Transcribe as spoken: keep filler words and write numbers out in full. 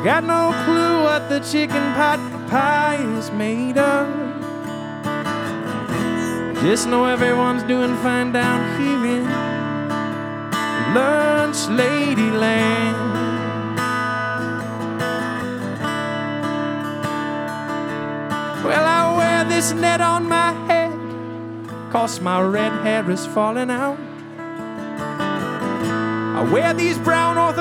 Got no clue what the chicken pot pie is made of. Just know everyone's doing fine down here in Lunch Lady Land. Well, I wear this net on my head 'cause my red hair is falling out. I wear these brown orthodox